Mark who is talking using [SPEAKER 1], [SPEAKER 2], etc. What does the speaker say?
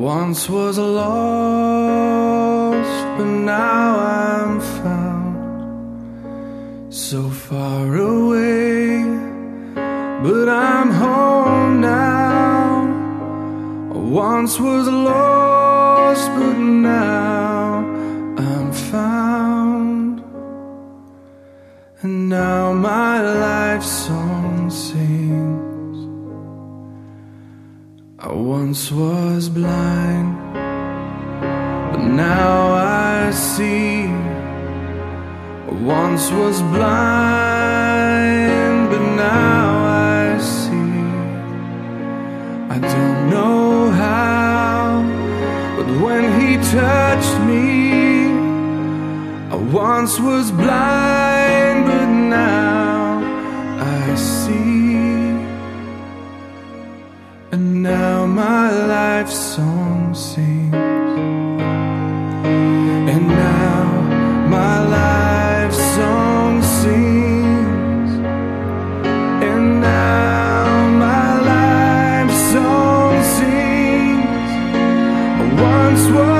[SPEAKER 1] once was lost, but now I'm found. So far away, but I'm home now. I once was lost, but now I'm found. And now my life song sings. I once was blind, but now I see. I once was blind, but now I see. I don't know how, but when he touched me, I once was blind, but now I see. And now my life song sings. And now my life song sings. And now my life song sings. I once was